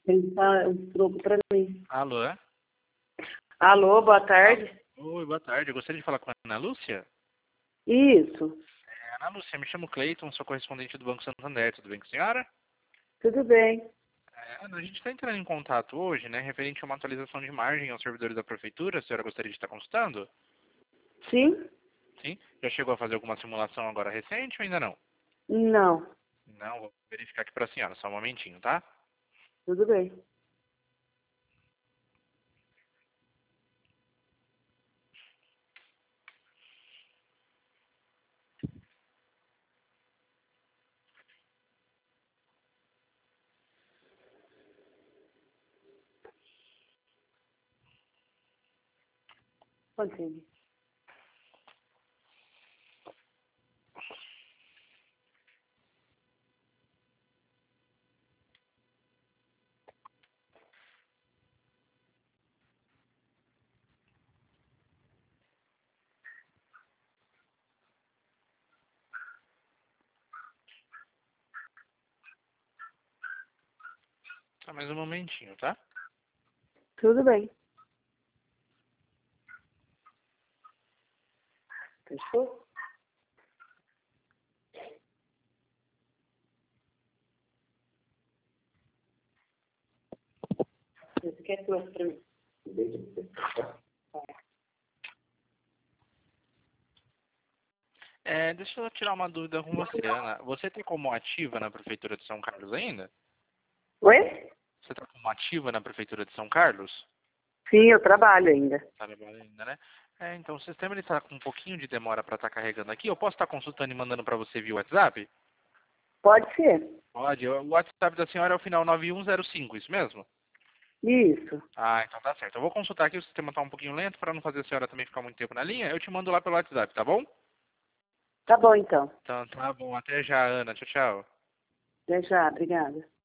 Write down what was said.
Ele tá um troco pra mim. Alô? Alô, boa tarde. Oi, boa tarde. Eu gostaria de falar com a Ana Lúcia. Isso, Ana Lúcia, me chamo Cleiton, sou correspondente do Banco Santander. Tudo bem com a senhora? tudo bem. Ana, a gente está entrando em contato hoje, né, referente a uma atualização de margem aos servidores da Prefeitura. A senhora gostaria de estar consultando? Sim? Sim? Já chegou a fazer alguma simulação agora recente ou ainda não? Não, Não, vou verificar aqui para a senhora, só um momentinho, tá? tudo bem. Continue. Só mais um momentinho, tá? Tudo bem. Fechou? Você quer trouxe pra mim? Deixa eu tirar uma dúvida com você, Ana. Você está como ativa na Prefeitura de São Carlos ainda? Oi? Você está como ativa na Prefeitura de São Carlos? Sim, eu trabalho ainda. Tá trabalhando ainda, né? Então o sistema está com um pouquinho de demora para estar carregando aqui. Eu posso estar consultando e mandando para você via WhatsApp? Pode ser. Pode. O WhatsApp da senhora é o final 9105, isso mesmo? Isso. Ah, então tá certo. Eu vou consultar aqui, o sistema está um pouquinho lento para não fazer a senhora também ficar muito tempo na linha. Eu te mando lá pelo WhatsApp, tá bom? Tá bom, então. Então tá bom. Até já, Ana. Tchau, tchau. Até já, obrigada.